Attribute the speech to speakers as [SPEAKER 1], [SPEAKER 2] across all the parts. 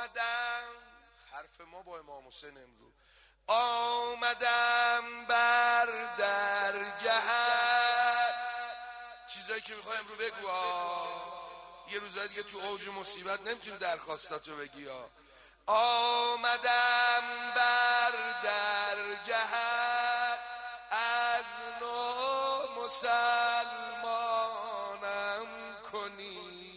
[SPEAKER 1] آمدم، حرف ما با امام حسین امروز، آمدم بر درگهت. چیزایی که میخوای امروز بگو یه روزای دیگه تو اوج مصیبت نمیتونی درخواستاتو بگی آمدم بر درگهت، از نو مسلمانم کنی.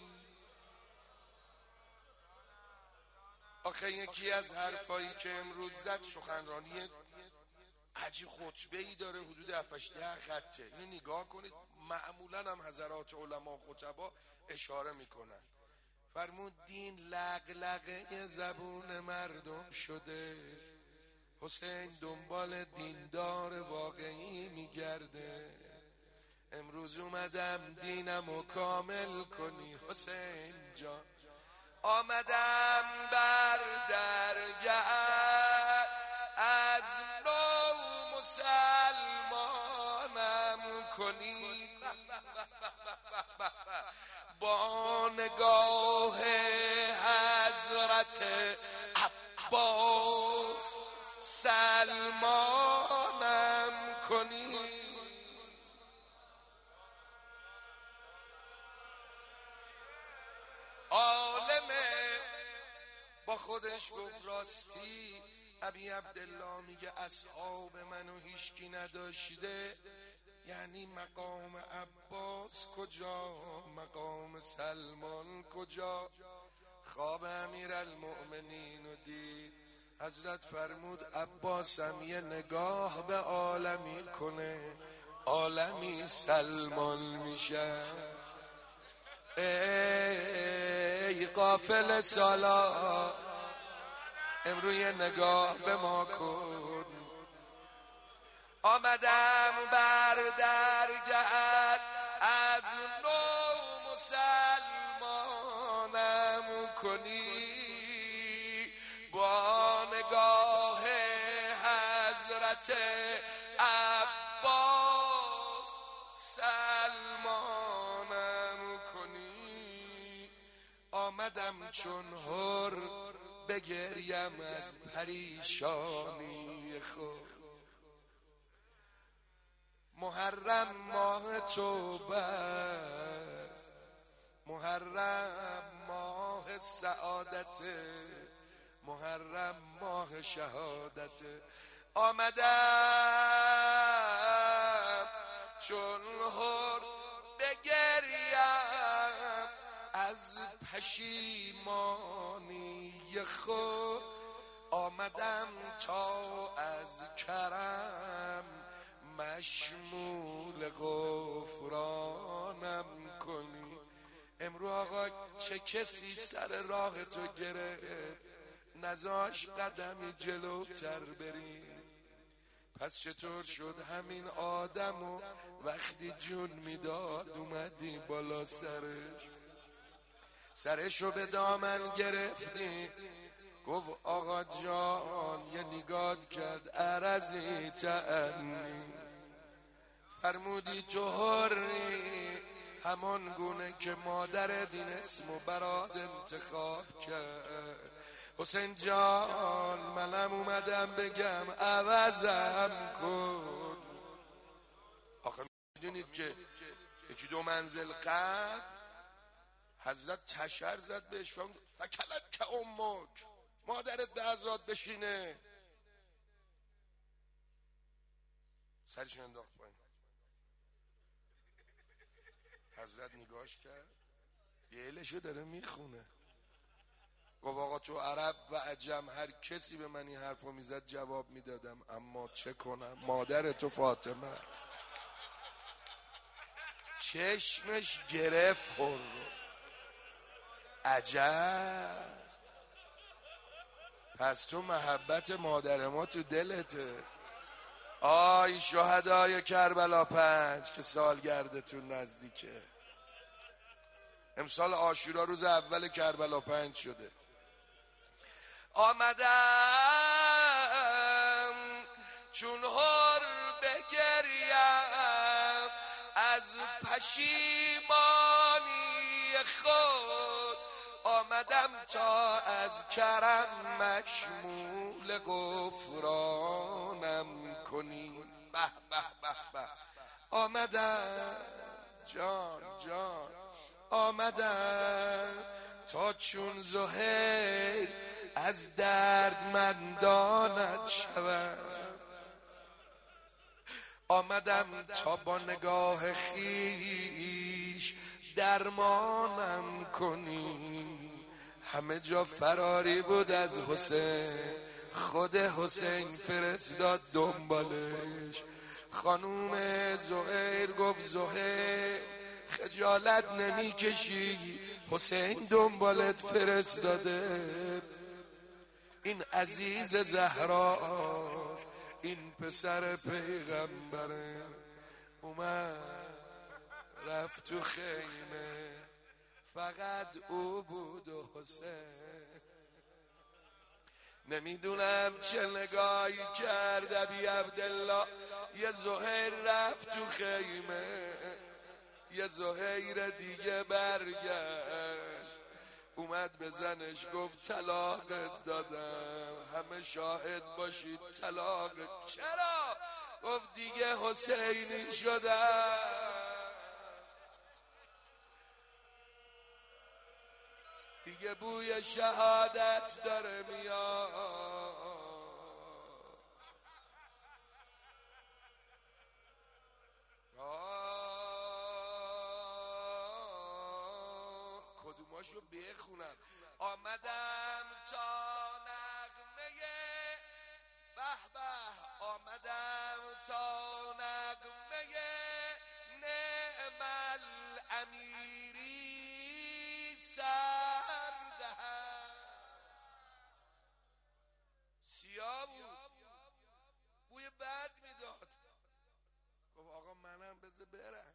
[SPEAKER 1] آخه یکی از حرفایی که امروز زد سخنرانی عجیب خطبه‌ای داره، حدود 7-10 خطه. اینو نگاه کنید. معمولا هم حضرات علما خطبا اشاره میکنن. فرمود دین لغلغه زبون مردم شده، حسین دنبال دیندار واقعی میگرده. امروز اومدم دینمو کامل کنی حسین جان. آمدم بر درگهت، از نو مسلمانم کنی. با نگاه حضرت عباس سلمانم کنی. عالمه با خودش گفت راستی ابی عبدالله میگه اصحاب منو هیچکی نداشته، یعنی مقام عباس کجا، مقام سلمان کجا. خواب امیرالمؤمنین رو دید، حضرت فرمود عباسم یه نگاه به عالمی کنه، عالمی سلمان میشه. ای قافل سالا امروز یه نگاه به ما کن. آمدم بر درگهت، از نو مسلمانم کنی. با نگاه حضرت عباس سلمانم کنی. آمدم چون هر بگریم از پریشانی خود. محرم ماه توبه است، محرم ماه سعادت، محرم ماه شهادت. آمدم چون هر بگریم از پشیمانی خود. آمدم تا از کرم مشمول غفرانم کنی. امرو آقا چه کسی سر راه تو گرفت نزاش قدمی جلوتر بریم؟ پس چطور شد همین آدمو وقتی جون میداد اومدی بالا سرشو به دامن گرفتی؟ گفت آقا جان یه نگاه کرد عرضی تعنی. فرمودی تو حری همان گونه که مادر دین اسمو برات انتخاب کرد. حسین جان منم اومدم بگم عوضم کن. آخه میدونید که یکی 2 منزل قبل حضرت تشر زد بهش، فکلت که امک، مادرت به عزاد بشینه. سرشون انداخت پایین. حضرت نگاش کرد، دیلشو داره میخونه. گفت آقا تو عرب و عجم هر کسی به من این حرفو میزد جواب میدادم، اما چه کنم مادر تو فاطمه است. چشمش گرفت هر رو. عجب، پس تو محبت مادر ما تو دلته. آی شهدای کربلا 5 که سالگردتون نزدیکه. امسال عاشورا روز اول کربلا 5 شده. آمدم چون هر بگریم از پشیمانی خود. آمدم تا از کرم مشمول غفرانم کنی. به به به به. آمدم جان آمدم تا چون زهیر از دردمندانت شوم. آمدم تا با نگاه خیش درمانم کنی. همه جا فراری بود از حسین، خود حسین فرستاد دنبالش. خانوم زهیر گفت زهیر خجالت نمی کشی، حسین دنبالت فرستاده. این عزیز زهراست، این پسر پیغمبره. اومد رفت تو خیمه، فقط او بود و حسین. نمیدونم چه نگاهی کرد ابی عبدالله. یه زهیر رفت تو خیمه، یه زهیر دیگه برگشت، اومد به زنش گفت طلاقت دادم، همه شاهد باشید طلاقت. چرا؟ گفت دیگه حسینی شدم. دیگه بوی شهادت داره میاد. کدوماشو بخونم؟ آمدم تا نغمه به به، آمدم تا نغمه نعم الامیری سر دهم. سیاه بود، بوی بد میداد. گفت آقا منم بذار برم.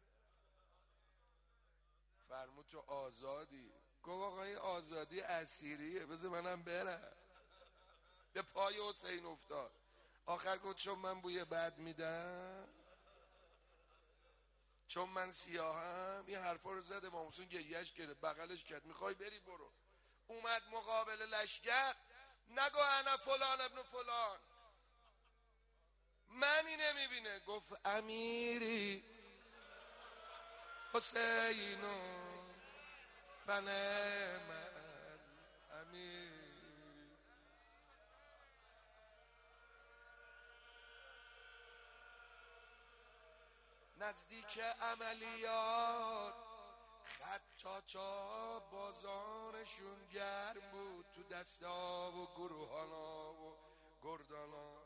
[SPEAKER 1] فرمود تو آزادی. گفت آقا این آزادی اسیریه، بذار منم برم. به پای حسین افتاد. آخر گفت چون من بوی بد میدم، چون من سیاهم. این حرفا رو زد. امام حسین گریهش گرفت، بغلش کرد. میخوای بری برو. اومد مقابل لشگر، نگو انا فلان ابن فلان، منی نمیبینه. گفت امیری حسینو فنعم امیر. نزدیک عملیات خطاطا بازارشون گرم بود، تو دستا و گروهانا و گردانا.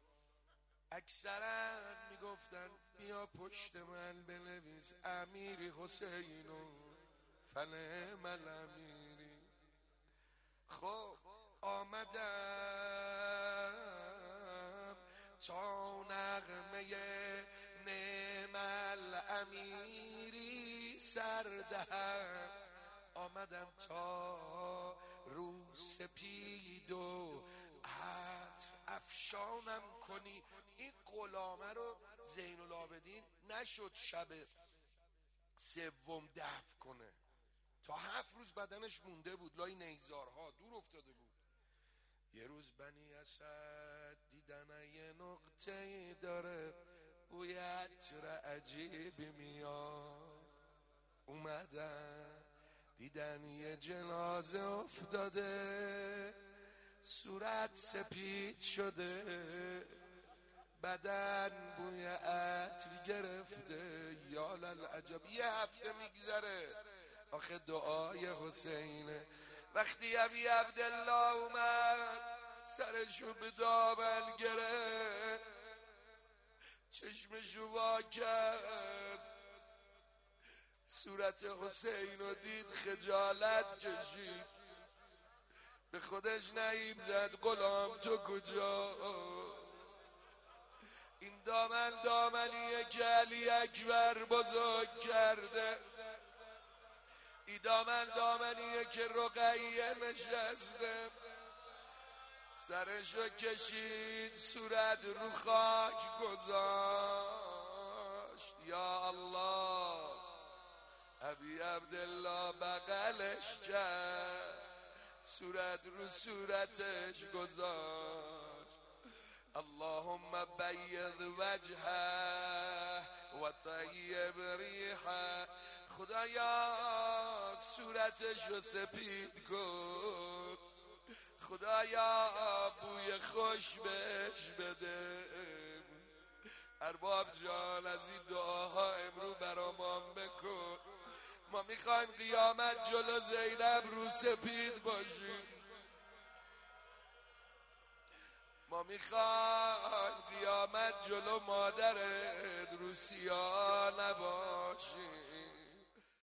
[SPEAKER 1] اکثرا میگفتن بیا پشت من بنویس امیری حسینو فنعم الامیری. خب آمدم تا نغمه نعم الامیری سر دهم. آمدم تا رو سپید و عطر افشانم کنی. این غلامه رو زین العابدین نشد شب سوم دفن کنه، تا 7 روز بدنش مونده بود لای نیزارها، دور افتاده بود. یه روز بنی اسد دیدن یه نقطه داره بوی عطر عجیبی میاد. اومدن دیدن یه جنازه افتاده، صورت سپید شده، بدن بوی عطر گرفته. یا للعجب. یه هفته میگذره، آخه دعای حسینه. وقتی ابی عبدالله اومد سرشو به دامن گرفت، چشمشو وا کرد، صورت حسین رو دید، خجالت کشید، به خودش نعیب زد غلام تو کجا؟ این دامن دامنیه که علی اکبر بزرگ کرده، این دامن دامنیه که رقیه نشسته. سرشو کشید، صورت رو خاک گذاشت. یا الله. ابی عبدالله بغلش کرد، صورت رو صورتش گذاشت. اللهم بيض وجهه و طیب ریحه، خدایا صورتش رو سپید کن، خدایا بوی خوش بهش بده. ارباب جان از این دعاها امرو برامان بکن. ما میخوایم قیامت جلو زینب رو سپید باشیم، ما میخوایم قیامت جلو مادرت رو سیاه نباشیم.